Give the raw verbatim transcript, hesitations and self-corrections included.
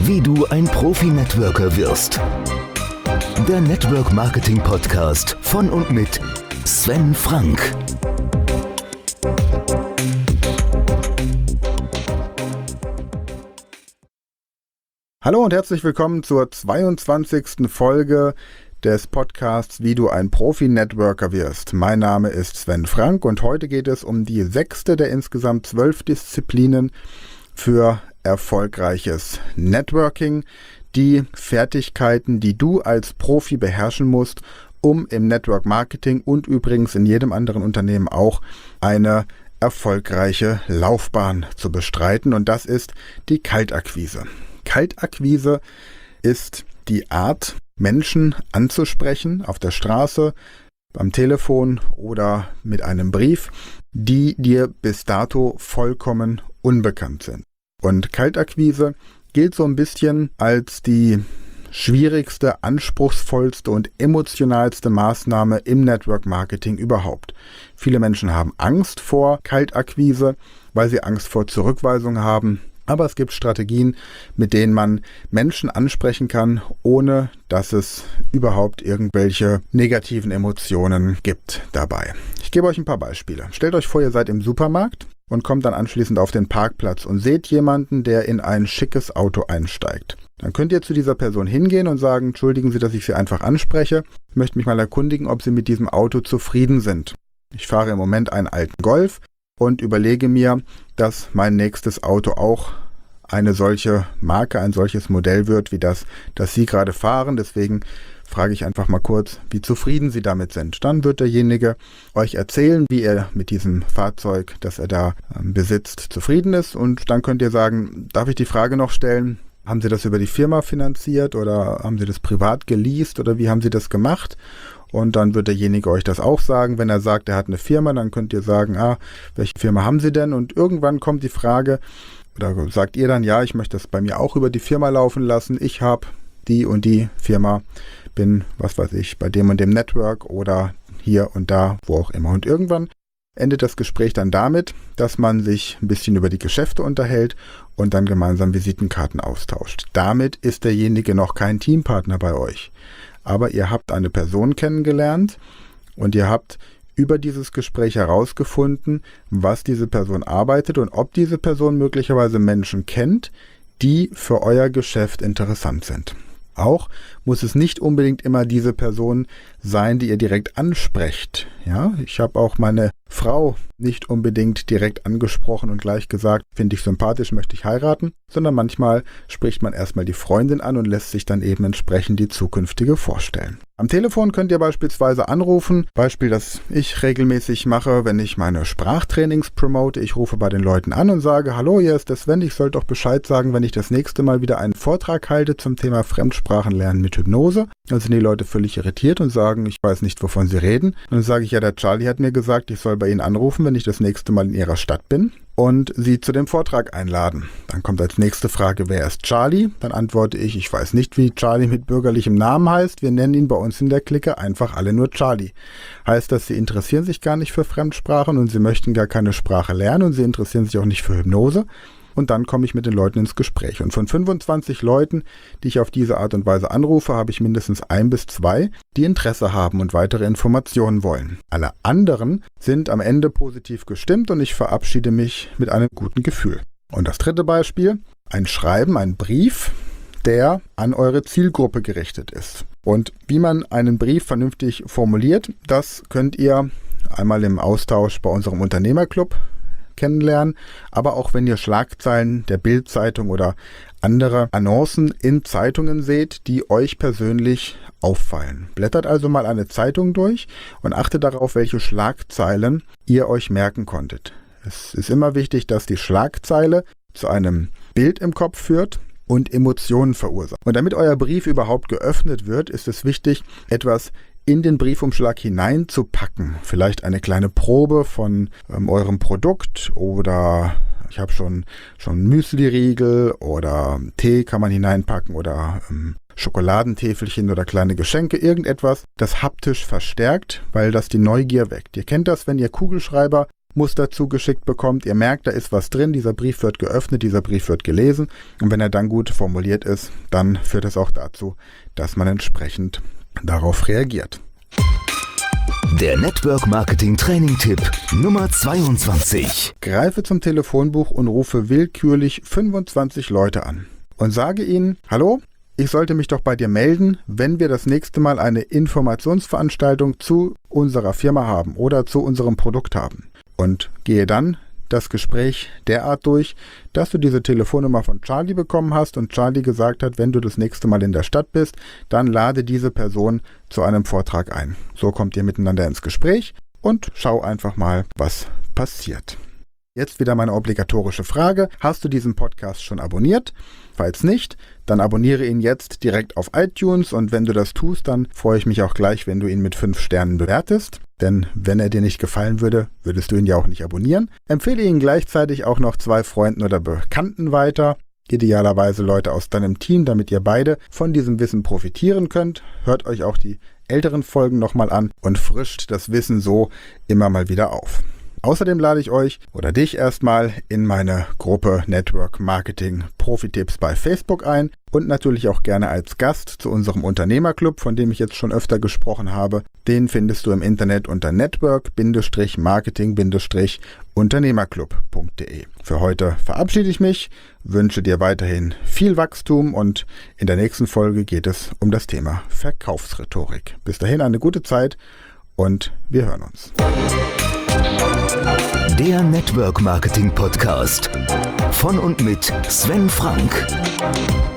Wie du ein Profi-Networker wirst. Der Network Marketing Podcast von und mit Sven Frank. Hallo und herzlich willkommen zur zweiundzwanzigsten Folge des Podcasts Wie du ein Profi-Networker wirst. Mein Name ist Sven Frank und heute geht es um die sechste der insgesamt zwölf Disziplinen für erfolgreiches Networking. Die Fertigkeiten, die du als Profi beherrschen musst, um im Network Marketing und übrigens in jedem anderen Unternehmen auch eine erfolgreiche Laufbahn zu bestreiten. Und das ist die Kaltakquise. Kaltakquise ist die Art, Menschen anzusprechen auf der Straße, am Telefon oder mit einem Brief, die dir bis dato vollkommen unbekannt sind. Und Kaltakquise gilt so ein bisschen als die schwierigste, anspruchsvollste und emotionalste Maßnahme im Network Marketing überhaupt. Viele Menschen haben Angst vor Kaltakquise, weil sie Angst vor Zurückweisung haben. Aber es gibt Strategien, mit denen man Menschen ansprechen kann, ohne dass es überhaupt irgendwelche negativen Emotionen gibt dabei. Ich gebe euch ein paar Beispiele. Stellt euch vor, ihr seid im Supermarkt und kommt dann anschließend auf den Parkplatz und seht jemanden, der in ein schickes Auto einsteigt. Dann könnt ihr zu dieser Person hingehen und sagen, entschuldigen Sie, dass ich Sie einfach anspreche. Ich möchte mich mal erkundigen, ob Sie mit diesem Auto zufrieden sind. Ich fahre im Moment einen alten Golf und überlege mir, dass mein nächstes Auto auch eine solche Marke, ein solches Modell wird, wie das, das Sie gerade fahren. Deswegen frage ich einfach mal kurz, wie zufrieden Sie damit sind. Dann wird derjenige euch erzählen, wie er mit diesem Fahrzeug, das er da ähm, besitzt, zufrieden ist. Und dann könnt ihr sagen, darf ich die Frage noch stellen, haben Sie das über die Firma finanziert oder haben Sie das privat geleast oder wie haben Sie das gemacht? Und dann wird derjenige euch das auch sagen. Wenn er sagt, er hat eine Firma, dann könnt ihr sagen, ah, welche Firma haben Sie denn? Und irgendwann kommt die Frage, oder sagt ihr dann, ja, ich möchte das bei mir auch über die Firma laufen lassen. Ich habe die und die Firma, bin, was weiß ich, bei dem und dem Network oder hier und da, wo auch immer. Und irgendwann endet das Gespräch dann damit, dass man sich ein bisschen über die Geschäfte unterhält und dann gemeinsam Visitenkarten austauscht. Damit ist derjenige noch kein Teampartner bei euch. Aber ihr habt eine Person kennengelernt und ihr habt über dieses Gespräch herausgefunden, was diese Person arbeitet und ob diese Person möglicherweise Menschen kennt, die für euer Geschäft interessant sind. Auch muss es nicht unbedingt immer diese Person sein, die ihr direkt ansprecht. Ja, ich habe auch meine Frau nicht unbedingt direkt angesprochen und gleich gesagt, finde ich sympathisch, möchte ich heiraten, sondern manchmal spricht man erstmal die Freundin an und lässt sich dann eben entsprechend die zukünftige vorstellen. Am Telefon könnt ihr beispielsweise anrufen, Beispiel, das ich regelmäßig mache, wenn ich meine Sprachtrainings promote. Ich rufe bei den Leuten an und sage, hallo, hier ist der Sven, ich soll doch Bescheid sagen, wenn ich das nächste Mal wieder einen Vortrag halte zum Thema Fremdsprachenlernen mit Hypnose. Dann sind die Leute völlig irritiert und sagen, ich weiß nicht, wovon sie reden. Und dann sage ich, ja, der Charlie hat mir gesagt, ich soll bei Ihnen anrufen, wenn ich das nächste Mal in Ihrer Stadt bin und Sie zu dem Vortrag einladen. Dann kommt als nächste Frage, wer ist Charlie? Dann antworte ich, ich weiß nicht, wie Charlie mit bürgerlichem Namen heißt. Wir nennen ihn bei uns in der Clique einfach alle nur Charlie. Heißt das, Sie interessieren sich gar nicht für Fremdsprachen und Sie möchten gar keine Sprache lernen und Sie interessieren sich auch nicht für Hypnose? Und dann komme ich mit den Leuten ins Gespräch. Und von fünfundzwanzig Leuten, die ich auf diese Art und Weise anrufe, habe ich mindestens ein bis zwei, die Interesse haben und weitere Informationen wollen. Alle anderen sind am Ende positiv gestimmt und ich verabschiede mich mit einem guten Gefühl. Und das dritte Beispiel, ein Schreiben, ein Brief, der an eure Zielgruppe gerichtet ist. Und wie man einen Brief vernünftig formuliert, das könnt ihr einmal im Austausch bei unserem Unternehmerclub kennenlernen, aber auch wenn ihr Schlagzeilen der Bild-Zeitung oder andere Annoncen in Zeitungen seht, die euch persönlich auffallen. Blättert also mal eine Zeitung durch und achtet darauf, welche Schlagzeilen ihr euch merken konntet. Es ist immer wichtig, dass die Schlagzeile zu einem Bild im Kopf führt und Emotionen verursacht. Und damit euer Brief überhaupt geöffnet wird, ist es wichtig, etwas in den Briefumschlag hineinzupacken. Vielleicht eine kleine Probe von ähm, eurem Produkt oder ich habe schon, schon Müsli-Riegel oder Tee kann man hineinpacken oder ähm, Schokoladentäfelchen oder kleine Geschenke, irgendetwas, das haptisch verstärkt, weil das die Neugier weckt. Ihr kennt das, wenn ihr Kugelschreiber Muster zugeschickt bekommt. Ihr merkt, da ist was drin, dieser Brief wird geöffnet, dieser Brief wird gelesen. Und wenn er dann gut formuliert ist, dann führt es auch dazu, dass man entsprechend darauf reagiert. Der Network Marketing Training Tipp Nummer zweiundzwanzig. Greife zum Telefonbuch und rufe willkürlich fünfundzwanzig Leute an und sage ihnen: Hallo, ich sollte mich doch bei dir melden, wenn wir das nächste Mal eine Informationsveranstaltung zu unserer Firma haben oder zu unserem Produkt haben. Und gehe dann das Gespräch derart durch, dass du diese Telefonnummer von Charlie bekommen hast und Charlie gesagt hat, wenn du das nächste Mal in der Stadt bist, dann lade diese Person zu einem Vortrag ein. So kommt ihr miteinander ins Gespräch und schau einfach mal, was passiert. Jetzt wieder meine obligatorische Frage. Hast du diesen Podcast schon abonniert? Falls nicht, dann abonniere ihn jetzt direkt auf iTunes und wenn du das tust, dann freue ich mich auch gleich, wenn du ihn mit fünf Sternen bewertest. Denn wenn er dir nicht gefallen würde, würdest du ihn ja auch nicht abonnieren. Empfehle ihn gleichzeitig auch noch zwei Freunden oder Bekannten weiter. Idealerweise Leute aus deinem Team, damit ihr beide von diesem Wissen profitieren könnt. Hört euch auch die älteren Folgen nochmal an und frischt das Wissen so immer mal wieder auf. Außerdem lade ich euch oder dich erstmal in meine Gruppe Network Marketing Profi-Tipps bei Facebook ein und natürlich auch gerne als Gast zu unserem Unternehmerclub, von dem ich jetzt schon öfter gesprochen habe. Den findest du im Internet unter network-marketing-unternehmerclub punkt de. Für heute verabschiede ich mich, wünsche dir weiterhin viel Wachstum und in der nächsten Folge geht es um das Thema Verkaufsrhetorik. Bis dahin eine gute Zeit und wir hören uns. Der Network Marketing Podcast von und mit Sven Frank.